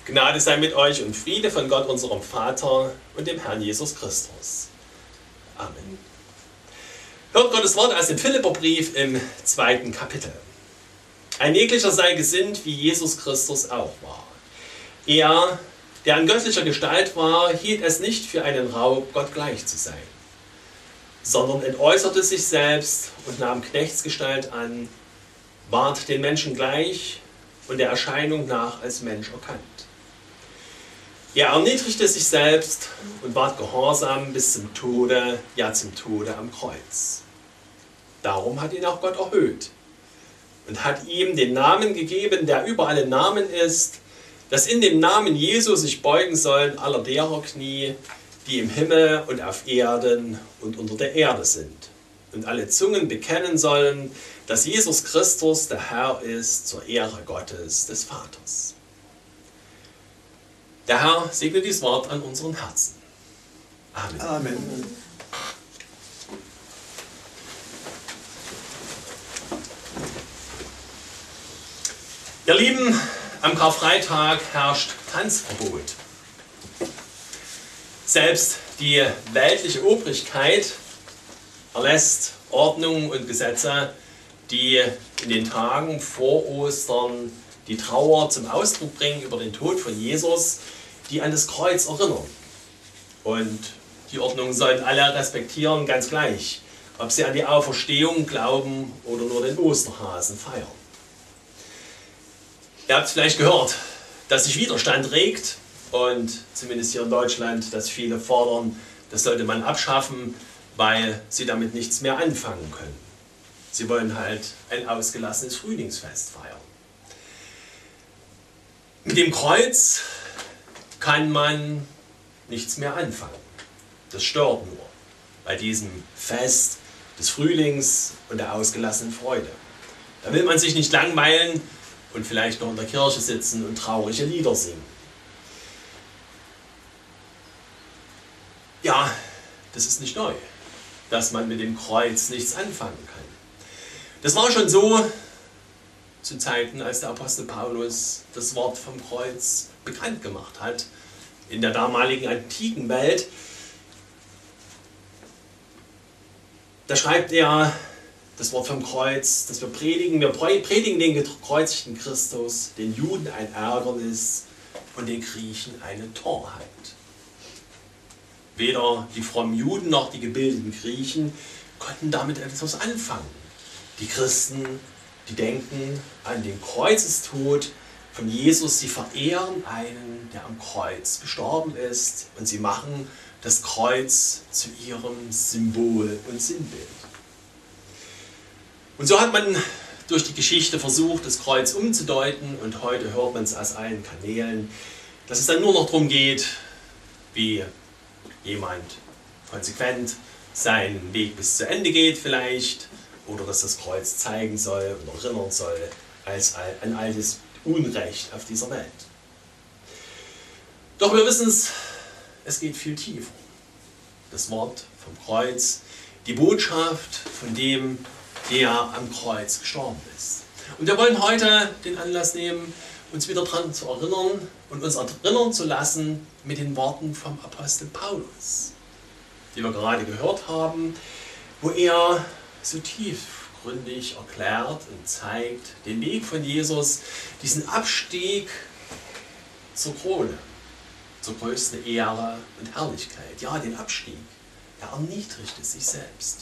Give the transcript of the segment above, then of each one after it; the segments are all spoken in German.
Gnade sei mit euch und Friede von Gott, unserem Vater und dem Herrn Jesus Christus. Amen. Hört Gottes Wort aus dem Philipperbrief im 2. Kapitel. Ein jeglicher sei gesinnt, wie Jesus Christus auch war. Er, der in göttlicher Gestalt war, hielt es nicht für einen Raub, Gott gleich zu sein, sondern entäußerte sich selbst und nahm Knechtsgestalt an, ward den Menschen gleich und der Erscheinung nach als Mensch erkannt. Er erniedrigte sich selbst und ward gehorsam bis zum Tode, ja zum Tode am Kreuz. Darum hat ihn auch Gott erhöht und hat ihm den Namen gegeben, der über alle Namen ist, dass in dem Namen Jesu sich beugen sollen aller derer Knie, die im Himmel und auf Erden und unter der Erde sind. Und alle Zungen bekennen sollen, dass Jesus Christus der Herr ist, zur Ehre Gottes, des Vaters. Der Herr segne dieses Wort an unseren Herzen. Amen. Amen. Ihr Lieben, am Karfreitag herrscht Tanzverbot. Selbst die weltliche Obrigkeit erlässt Ordnungen und Gesetze, die in den Tagen vor Ostern die Trauer zum Ausdruck bringen über den Tod von Jesus, die an das Kreuz erinnern. Und die Ordnungen sollen alle respektieren, ganz gleich, ob sie an die Auferstehung glauben oder nur den Osterhasen feiern. Ihr habt vielleicht gehört, dass sich Widerstand regt und zumindest hier in Deutschland, dass viele fordern, das sollte man abschaffen, weil sie damit nichts mehr anfangen können. Sie wollen halt ein ausgelassenes Frühlingsfest feiern. Mit dem Kreuz kann man nichts mehr anfangen. Das stört nur bei diesem Fest des Frühlings und der ausgelassenen Freude. Da will man sich nicht langweilen und vielleicht noch in der Kirche sitzen und traurige Lieder singen. Ja, das ist nicht neu, dass man mit dem Kreuz nichts anfangen kann. Das war schon so zu Zeiten, als der Apostel Paulus das Wort vom Kreuz bekannt gemacht hat, in der damaligen antiken Welt. Da schreibt er das Wort vom Kreuz, das wir predigen. Wir predigen den gekreuzigten Christus, den Juden ein Ärgernis und den Griechen eine Torheit. Weder die frommen Juden noch die gebildeten Griechen konnten damit etwas anfangen. Die Christen, die denken an den Kreuzestod von Jesus, sie verehren einen, der am Kreuz gestorben ist, und sie machen das Kreuz zu ihrem Symbol und Sinnbild. Und so hat man durch die Geschichte versucht, das Kreuz umzudeuten, und heute hört man es aus allen Kanälen, dass es dann nur noch darum geht, wie jemand konsequent seinen Weg bis zu Ende geht vielleicht, oder dass das Kreuz zeigen soll und erinnern soll als ein altes Unrecht auf dieser Welt. Doch wir wissen es geht viel tiefer. Das Wort vom Kreuz, die Botschaft von dem, der am Kreuz gestorben ist. Und wir wollen heute den Anlass nehmen, uns wieder daran zu erinnern und uns erinnern zu lassen mit den Worten vom Apostel Paulus, die wir gerade gehört haben, wo er so tiefgründig erklärt und zeigt den Weg von Jesus, diesen Abstieg zur Krone, zur größten Ehre und Herrlichkeit. Ja, den Abstieg. Er erniedrigte sich selbst.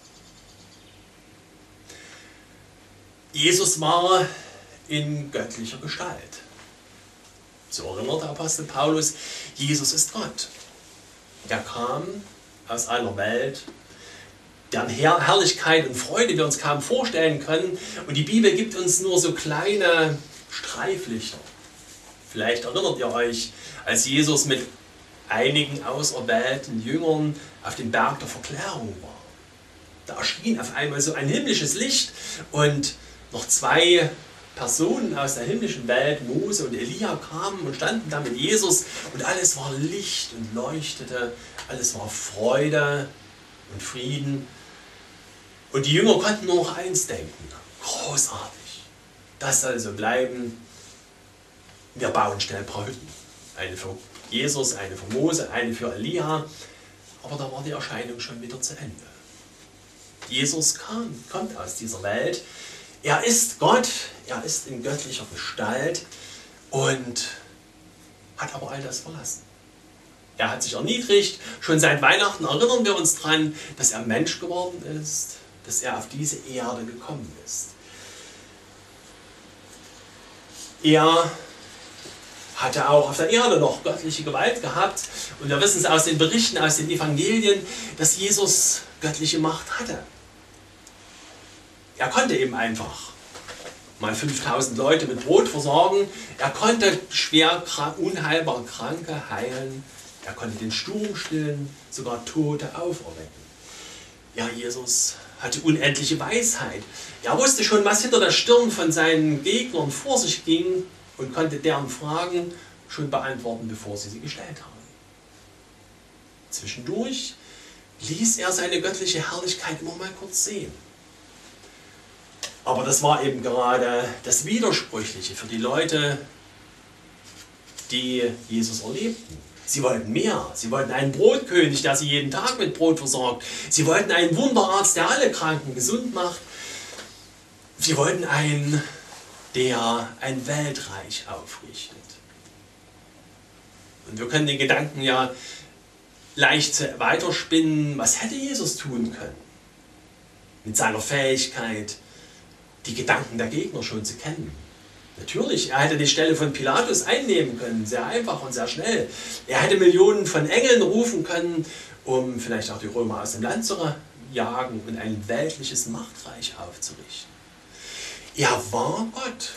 Jesus war in göttlicher Gestalt. So erinnert der Apostel Paulus, Jesus ist Gott. Er kam aus einer Welt, deren Herrlichkeit und Freude wir uns kaum vorstellen können. Und die Bibel gibt uns nur so kleine Streiflichter. Vielleicht erinnert ihr euch, als Jesus mit einigen auserwählten Jüngern auf dem Berg der Verklärung war. Da erschien auf einmal so ein himmlisches Licht und noch zwei Personen aus der himmlischen Welt, Mose und Elia, kamen und standen da mit Jesus und alles war Licht und leuchtete, alles war Freude und Frieden. Und die Jünger konnten nur noch eins denken: großartig, das soll so bleiben. Wir bauen schnell ein paar Hütten. Eine für Jesus, eine für Mose, eine für Elia. Aber da war die Erscheinung schon wieder zu Ende. Jesus kommt aus dieser Welt. Er ist Gott, er ist in göttlicher Gestalt und hat aber all das verlassen. Er hat sich erniedrigt. Schon seit Weihnachten erinnern wir uns daran, dass er Mensch geworden ist, dass er auf diese Erde gekommen ist. Er hatte auch auf der Erde noch göttliche Gewalt gehabt. Und wir wissen es aus den Berichten, aus den Evangelien, dass Jesus göttliche Macht hatte. Er konnte eben einfach mal 5000 Leute mit Brot versorgen. Er konnte schwer unheilbar Kranke heilen. Er konnte den Sturm stillen, sogar Tote auferwecken. Ja, Jesus hatte unendliche Weisheit. Er wusste schon, was hinter der Stirn von seinen Gegnern vor sich ging und konnte deren Fragen schon beantworten, bevor sie gestellt haben. Zwischendurch ließ er seine göttliche Herrlichkeit immer mal kurz sehen. Aber das war eben gerade das Widersprüchliche für die Leute, die Jesus erlebten. Sie wollten mehr. Sie wollten einen Brotkönig, der sie jeden Tag mit Brot versorgt. Sie wollten einen Wunderarzt, der alle Kranken gesund macht. Sie wollten einen, der ein Weltreich aufrichtet. Und wir können den Gedanken ja leicht weiterspinnen. Was hätte Jesus tun können? Mit seiner Fähigkeit, die Gedanken der Gegner schon zu kennen. Natürlich, er hätte die Stelle von Pilatus einnehmen können, sehr einfach und sehr schnell. Er hätte Millionen von Engeln rufen können, um vielleicht auch die Römer aus dem Land zu jagen und ein weltliches Machtreich aufzurichten. Er war Gott,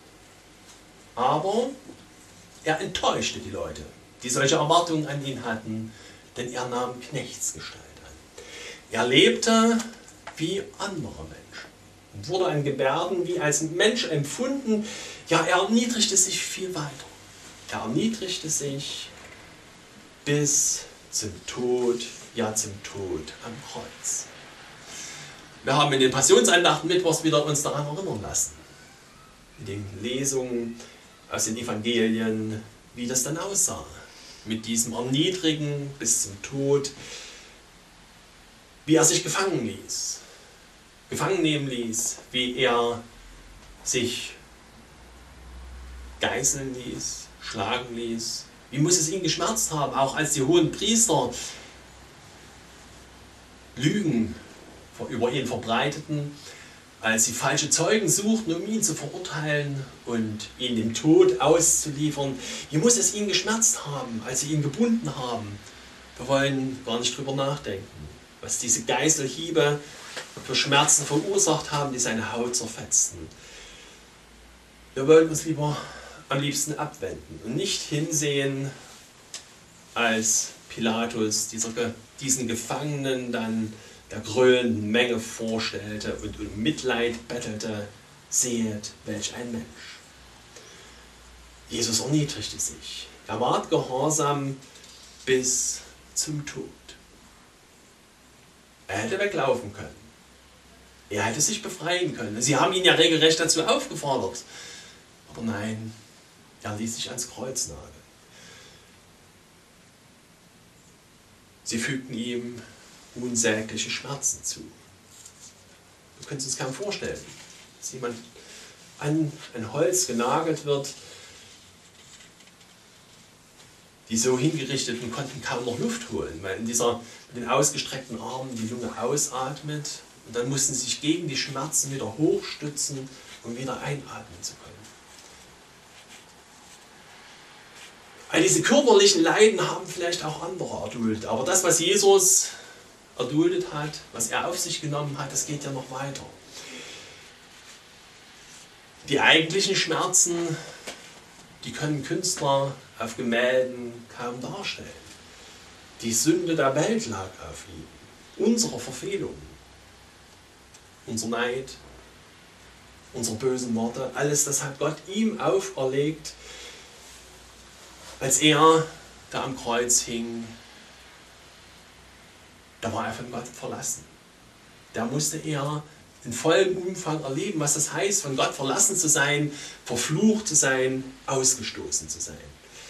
aber er enttäuschte die Leute, die solche Erwartungen an ihn hatten, denn er nahm Knechtsgestalt an. Er lebte wie andere Menschen und wurde an Gebärden wie als Mensch empfunden. Ja, er erniedrigte sich viel weiter. Er erniedrigte sich bis zum Tod, ja zum Tod am Kreuz. Wir haben in den Passionsandachten Mittwochs wieder uns daran erinnern lassen, in den Lesungen aus den Evangelien, wie das dann aussah, mit diesem Erniedrigen bis zum Tod, wie er sich gefangen nehmen ließ, wie er sich geißeln ließ, schlagen ließ. Wie muss es ihn geschmerzt haben, auch als die hohen Priester Lügen über ihn verbreiteten, als sie falsche Zeugen suchten, um ihn zu verurteilen und ihn dem Tod auszuliefern. Wie muss es ihn geschmerzt haben, als sie ihn gebunden haben? Wir wollen gar nicht drüber nachdenken, was diese Geißelhiebe für Schmerzen verursacht haben, die seine Haut zerfetzten. Wir wollen uns lieber am liebsten abwenden und nicht hinsehen, als Pilatus diesen Gefangenen dann der grölenden Menge vorstellte und um Mitleid bettelte. Sehet, welch ein Mensch. Jesus erniedrigte sich. Er ward gehorsam bis zum Tod. Er hätte weglaufen können. Er hätte sich befreien können. Sie haben ihn ja regelrecht dazu aufgefordert. Aber nein, er ließ sich ans Kreuz nageln. Sie fügten ihm unsägliche Schmerzen zu. Wir können es uns kaum vorstellen, dass jemand an ein Holz genagelt wird. Die so Hingerichteten konnten kaum noch Luft holen, weil mit den ausgestreckten Armen die Lunge ausatmet und dann mussten sie sich gegen die Schmerzen wieder hochstützen, um wieder einatmen zu können. All diese körperlichen Leiden haben vielleicht auch andere erduldet, aber das, was Jesus erduldet hat, was er auf sich genommen hat, das geht ja noch weiter. Die eigentlichen Schmerzen, die können Künstler auf Gemälden kaum darstellen. Die Sünde der Welt lag auf ihm, unsere Verfehlungen, unser Neid, unsere bösen Worte, alles das hat Gott ihm auferlegt, als er da am Kreuz hing. Da war er von Gott verlassen. Da musste er in vollem Umfang erleben, was das heißt, von Gott verlassen zu sein, verflucht zu sein, ausgestoßen zu sein.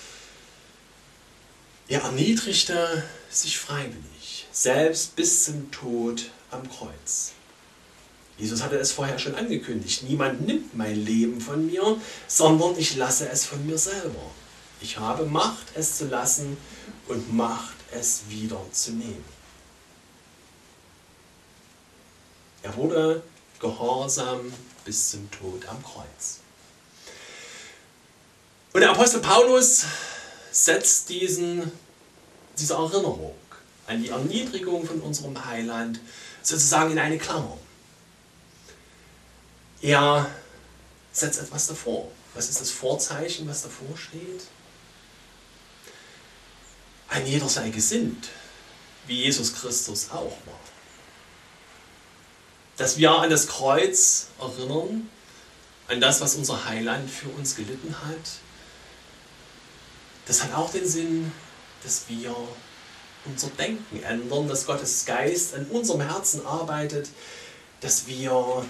Er erniedrigte sich freiwillig, selbst bis zum Tod am Kreuz. Jesus hatte es vorher schon angekündigt, niemand nimmt mein Leben von mir, sondern ich lasse es von mir selber. Ich habe Macht, es zu lassen und Macht, es wieder zu nehmen. Er wurde gehorsam bis zum Tod am Kreuz. Und der Apostel Paulus setzt diese Erinnerung an die Erniedrigung von unserem Heiland sozusagen in eine Klammer. Er setzt etwas davor. Was ist das Vorzeichen, was davor steht? Ein jeder sei gesinnt, wie Jesus Christus auch war. Dass wir an das Kreuz erinnern, an das, was unser Heiland für uns gelitten hat, das hat auch den Sinn, dass wir unser Denken ändern, dass Gottes Geist an unserem Herzen arbeitet, dass wir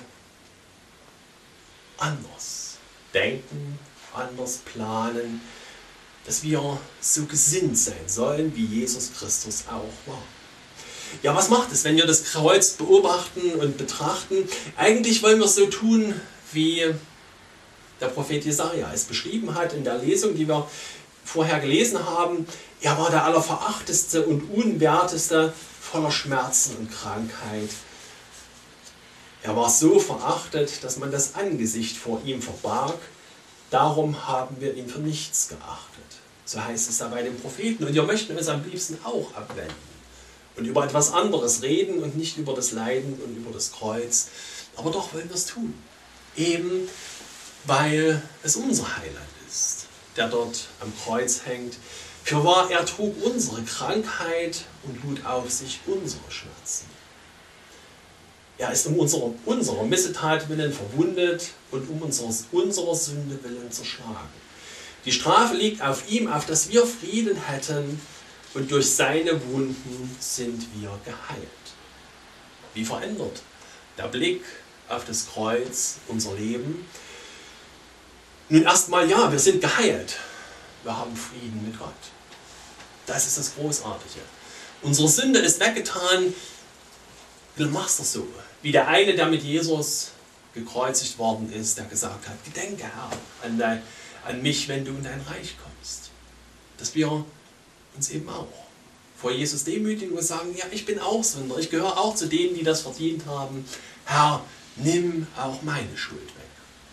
anders denken, anders planen, dass wir so gesinnt sein sollen, wie Jesus Christus auch war. Ja, was macht es, wenn wir das Kreuz beobachten und betrachten? Eigentlich wollen wir es so tun, wie der Prophet Jesaja es beschrieben hat in der Lesung, die wir vorher gelesen haben. Er war der Allerverachteste und Unwerteste, voller Schmerzen und Krankheit. Er war so verachtet, dass man das Angesicht vor ihm verbarg. Darum haben wir ihn für nichts geachtet. So heißt es da bei den Propheten. Und wir möchten uns am liebsten auch abwenden und über etwas anderes reden und nicht über das Leiden und über das Kreuz. Aber doch wollen wir es tun. Eben weil es unser Heiland ist, der dort am Kreuz hängt. Fürwahr, er trug unsere Krankheit und lud auf sich unsere Schmerzen. Er ist um unserer Missetat willen verwundet und um unserer Sünde willen zerschlagen. Die Strafe liegt auf ihm, auf dass wir Frieden hätten, und durch seine Wunden sind wir geheilt. Wie verändert der Blick auf das Kreuz unser Leben? Nun erstmal ja, wir sind geheilt. Wir haben Frieden mit Gott. Das ist das Großartige. Unsere Sünde ist weggetan. Du machst das so. Wie der eine, der mit Jesus gekreuzigt worden ist, der gesagt hat, gedenke Herr an mich, wenn du in dein Reich kommst. Dass wir uns eben auch vor Jesus demütigen und sagen, ja, ich bin auch Sünder, ich gehöre auch zu denen, die das verdient haben. Herr, nimm auch meine Schuld weg.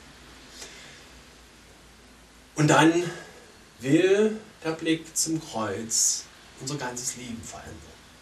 Und dann will der Blick zum Kreuz unser ganzes Leben verändern.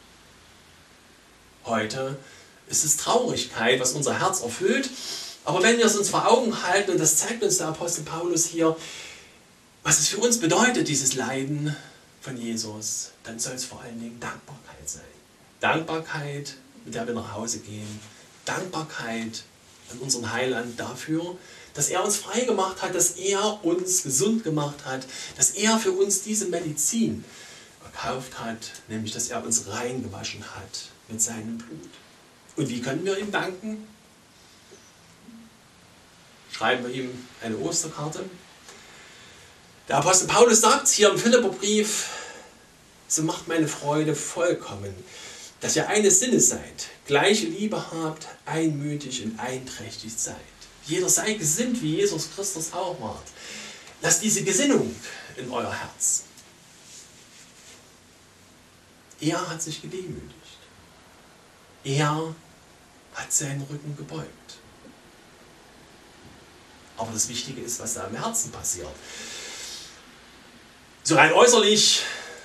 Heute ist es Traurigkeit, was unser Herz erfüllt. Aber wenn wir es uns vor Augen halten, und das zeigt uns der Apostel Paulus hier, was es für uns bedeutet, dieses Leiden von Jesus, dann soll es vor allen Dingen Dankbarkeit sein. Dankbarkeit, mit der wir nach Hause gehen. Dankbarkeit an unseren Heiland dafür, dass er uns frei gemacht hat, dass er uns gesund gemacht hat, dass er für uns diese Medizin erkauft hat, nämlich dass er uns reingewaschen hat mit seinem Blut. Und wie können wir ihm danken? Schreiben wir ihm eine Osterkarte. Der Apostel Paulus sagt hier im Philipperbrief, so macht meine Freude vollkommen, dass ihr eines Sinnes seid, gleiche Liebe habt, einmütig und einträchtig seid. Jeder sei gesinnt, wie Jesus Christus auch war. Lasst diese Gesinnung in euer Herz. Er hat sich gedemütigt. Er hat seinen Rücken gebeugt. Aber das Wichtige ist, was da im Herzen passiert. So rein äußerlich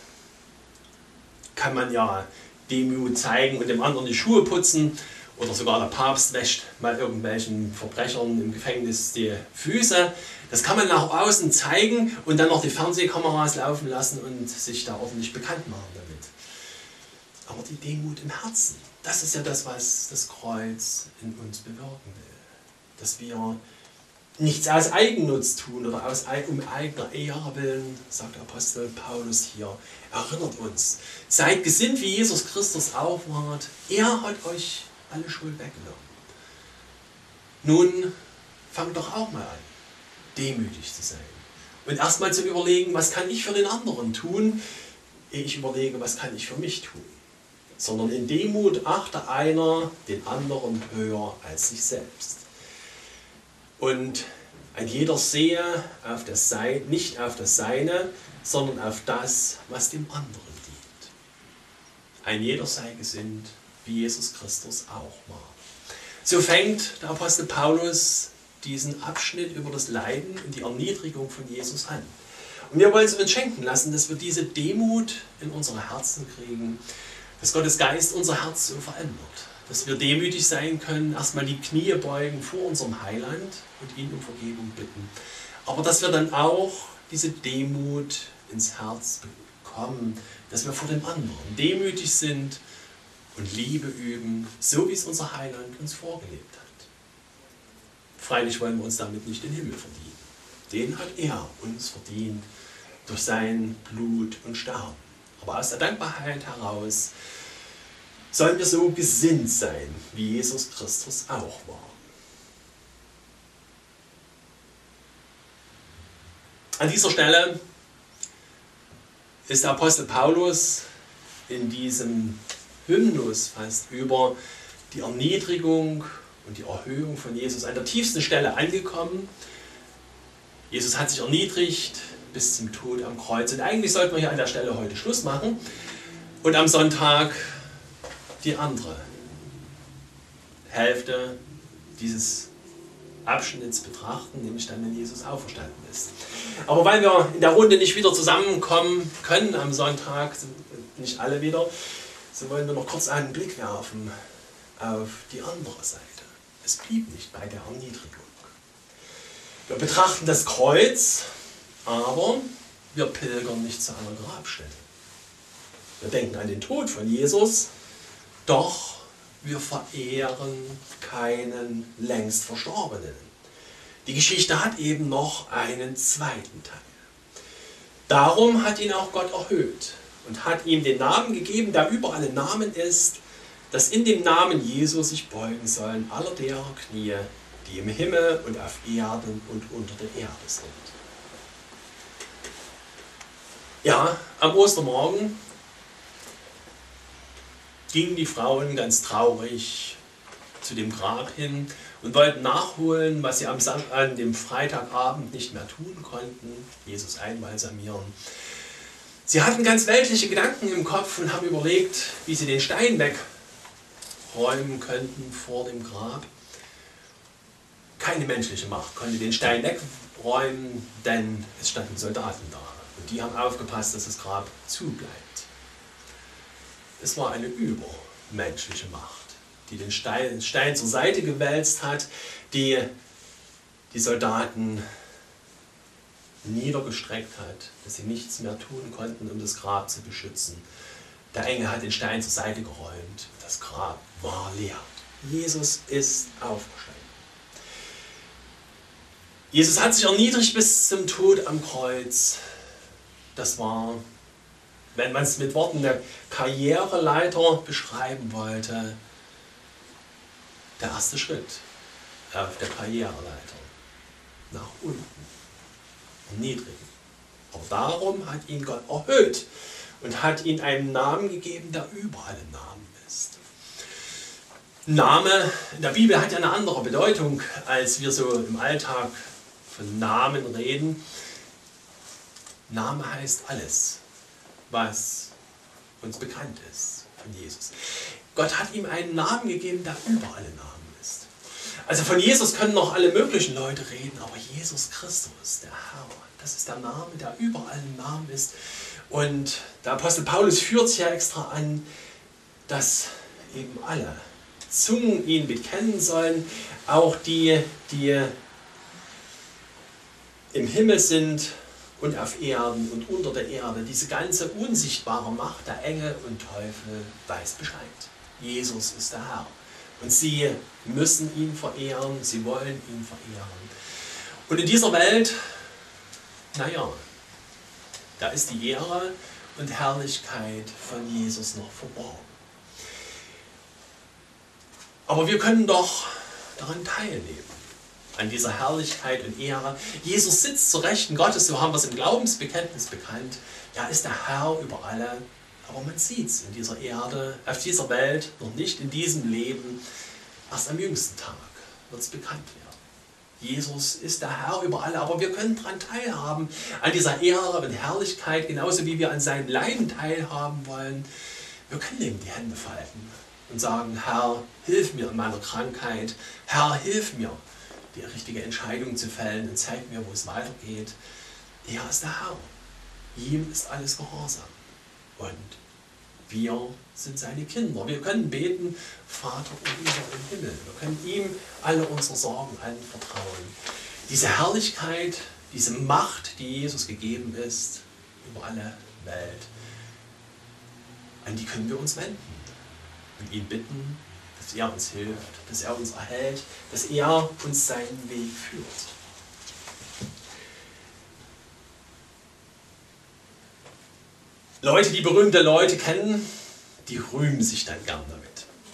kann man ja Demut zeigen und dem anderen die Schuhe putzen. Oder sogar der Papst wäscht mal irgendwelchen Verbrechern im Gefängnis die Füße. Das kann man nach außen zeigen und dann noch die Fernsehkameras laufen lassen und sich da ordentlich bekannt machen damit. Aber die Demut im Herzen, das ist ja das, was das Kreuz in uns bewirken will. Dass wir nichts aus Eigennutz tun oder um eigener Ehre willen, sagt der Apostel Paulus hier. Erinnert uns, seid gesinnt, wie Jesus Christus auch war. Er hat euch alle Schuld weggenommen. Nun, fang doch auch mal an, demütig zu sein. Und erstmal zu überlegen, was kann ich für den anderen tun, ehe ich überlege, was kann ich für mich tun. Sondern in Demut achte einer den anderen höher als sich selbst. Und ein jeder sehe auf das Sein, nicht auf das Seine, sondern auf das, was dem anderen dient. Ein jeder sei gesinnt, wie Jesus Christus auch war. So fängt der Apostel Paulus diesen Abschnitt über das Leiden und die Erniedrigung von Jesus an. Und wir wollen es uns schenken lassen, dass wir diese Demut in unsere Herzen kriegen, dass Gottes Geist unser Herz so verändert, dass wir demütig sein können, erstmal die Knie beugen vor unserem Heiland und ihn um Vergebung bitten. Aber dass wir dann auch diese Demut ins Herz bekommen, dass wir vor dem anderen demütig sind und Liebe üben, so wie es unser Heiland uns vorgelebt hat. Freilich wollen wir uns damit nicht den Himmel verdienen. Den hat er uns verdient durch sein Blut und Sterben. Aber aus der Dankbarkeit heraus sollen wir so gesinnt sein, wie Jesus Christus auch war. An dieser Stelle ist der Apostel Paulus in diesem Hymnus fast über die Erniedrigung und die Erhöhung von Jesus an der tiefsten Stelle angekommen. Jesus hat sich erniedrigt bis zum Tod am Kreuz. Und eigentlich sollten wir hier an der Stelle heute Schluss machen und am Sonntag die andere Hälfte dieses Abschnitts betrachten, nämlich dann, wenn Jesus auferstanden ist. Aber weil wir in der Runde nicht wieder zusammenkommen können am Sonntag, nicht alle wieder, so wollen wir noch kurz einen Blick werfen auf die andere Seite. Es blieb nicht bei der Erniedrigung. Wir betrachten das Kreuz, aber wir pilgern nicht zu einer Grabstätte. Wir denken an den Tod von Jesus, doch wir verehren keinen längst Verstorbenen. Die Geschichte hat eben noch einen zweiten Teil. Darum hat ihn auch Gott erhöht und hat ihm den Namen gegeben, der über alle Namen ist, dass in dem Namen Jesu sich beugen sollen aller derer Knie, die im Himmel und auf Erden und unter der Erde sind. Ja, am Ostermorgen gingen die Frauen ganz traurig zu dem Grab hin und wollten nachholen, was sie an dem Freitagabend nicht mehr tun konnten, Jesus einbalsamieren. Sie hatten ganz weltliche Gedanken im Kopf und haben überlegt, wie sie den Stein wegräumen könnten vor dem Grab. Keine menschliche Macht konnte den Stein wegräumen, denn es standen Soldaten da. Und die haben aufgepasst, dass das Grab zubleibt. Es war eine übermenschliche Macht, die den Stein zur Seite gewälzt hat, die die Soldaten niedergestreckt hat, dass sie nichts mehr tun konnten, um das Grab zu beschützen. Der Engel hat den Stein zur Seite geräumt. Das Grab war leer. Jesus ist auferstanden. Jesus hat sich erniedrigt bis zum Tod am Kreuz. Das war, wenn man es mit Worten der Karriereleiter beschreiben wollte, der erste Schritt auf der Karriereleiter. Nach unten. Erniedrigen. Aber darum hat ihn Gott erhöht und hat ihm einen Namen gegeben, der über alle Namen ist. Name in der Bibel hat ja eine andere Bedeutung, als wir so im Alltag von Namen reden. Name heißt alles, was uns bekannt ist von Jesus. Gott hat ihm einen Namen gegeben, der über alle Namen ist. Also von Jesus können noch alle möglichen Leute reden, aber Jesus Christus, der Herr, das ist der Name, der über allen Namen ist. Und der Apostel Paulus führt es ja extra an, dass eben alle Zungen ihn bekennen sollen, auch die im Himmel sind und auf Erden und unter der Erde. Diese ganze unsichtbare Macht der Engel und Teufel weiß Bescheid. Jesus ist der Herr. Und sie müssen ihn verehren, sie wollen ihn verehren. Und in dieser Welt, naja, da ist die Ehre und Herrlichkeit von Jesus noch verborgen. Aber wir können doch daran teilnehmen, an dieser Herrlichkeit und Ehre. Jesus sitzt zur Rechten Gottes, so haben wir es im Glaubensbekenntnis bekannt. Er ist der Herr über alle, aber man sieht es in dieser Erde, auf dieser Welt, noch nicht in diesem Leben. Erst am jüngsten Tag wird es bekannt werden. Jesus ist der Herr über alle, aber wir können daran teilhaben, an dieser Ehre und Herrlichkeit, genauso wie wir an seinem Leiden teilhaben wollen. Wir können ihm die Hände falten und sagen, Herr, hilf mir in meiner Krankheit. Herr, hilf mir, die richtige Entscheidung zu fällen und zeig mir, wo es weitergeht. Er ist der Herr. Ihm ist alles gehorsam. Und wir sind seine Kinder. Wir können beten, Vater unser im Himmel. Wir können ihm alle unsere Sorgen anvertrauen. Diese Herrlichkeit, diese Macht, die Jesus gegeben ist, über alle Welt, an die können wir uns wenden und ihn bitten, dass er uns hilft, dass er uns erhält, dass er uns seinen Weg führt. Leute, die berühmte Leute kennen, die rühmen sich dann gern damit.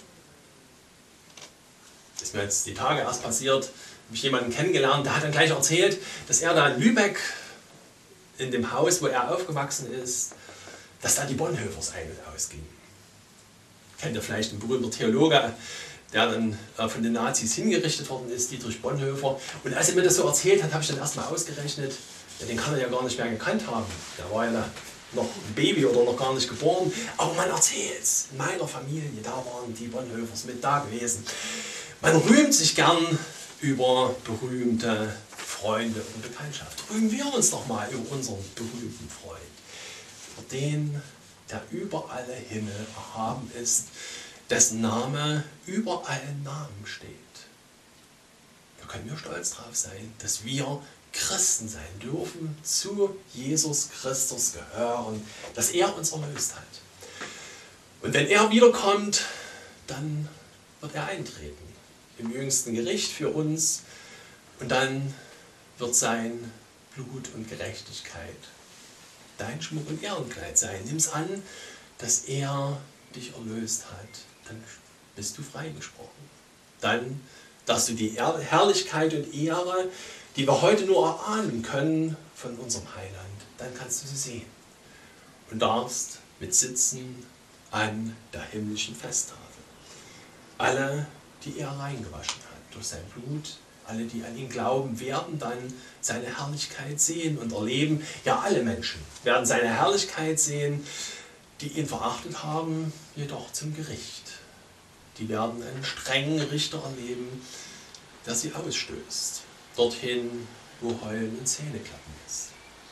Das ist mir jetzt die Tage erst passiert, habe ich jemanden kennengelernt, der hat dann gleich erzählt, dass er da in Lübeck, in dem Haus, wo er aufgewachsen ist, dass da die Bonhoeffers ein- und ausgingen. Kennt ihr vielleicht einen berühmten Theologe, der dann von den Nazis hingerichtet worden ist, Dietrich Bonhoeffer. Und als er mir das so erzählt hat, habe ich dann erstmal ausgerechnet, ja, den kann er ja gar nicht mehr gekannt haben. Der war ja noch ein Baby oder noch gar nicht geboren. Aber man erzählt es, in meiner Familie, da waren die Bonhoeffers mit da gewesen. Man rühmt sich gern über berühmte Freunde und Bekanntschaft. Rühmen wir uns doch mal über unseren berühmten Freund. Über den, der über alle Himmel erhaben ist, dessen Name über allen Namen steht. Da können wir stolz drauf sein, dass wir Christen sein dürfen, zu Jesus Christus gehören, dass er uns erlöst hat. Und wenn er wiederkommt, dann wird er eintreten im jüngsten Gericht für uns und dann wird sein Blut und Gerechtigkeit dein Schmuck und Ehrenkleid sein. Nimm es an, dass er dich erlöst hat. Dann bist du freigesprochen. Dann darfst du die Herrlichkeit und Ehre, die wir heute nur erahnen können von unserem Heiland, dann kannst du sie sehen. Und darfst mit sitzen an der himmlischen Festtafel. Alle, die er reingewaschen hat durch sein Blut, alle, die an ihn glauben, werden dann seine Herrlichkeit sehen und erleben. Ja, alle Menschen werden seine Herrlichkeit sehen, die ihn verachtet haben, jedoch zum Gericht. Die werden einen strengen Richter erleben, der sie ausstößt. Dorthin, wo Heulen und Zähneklappen ist.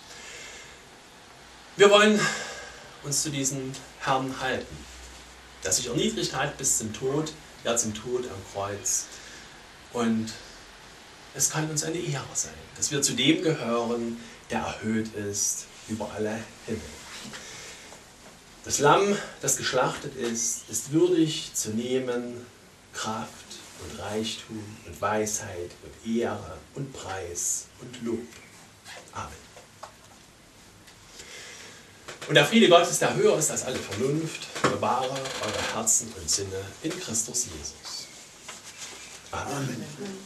Wir wollen uns zu diesem Herrn halten, der sich erniedrigt hat bis zum Tod, ja zum Tod am Kreuz. Und es kann uns eine Ehre sein, dass wir zu dem gehören, der erhöht ist über alle Himmel. Das Lamm, das geschlachtet ist, ist würdig zu nehmen Kraft und Reichtum und Weisheit und Ehre und Preis und Lob. Amen. Und der Friede Gottes, der höher ist als alle Vernunft, bewahre eure Herzen und Sinne in Christus Jesus. Amen.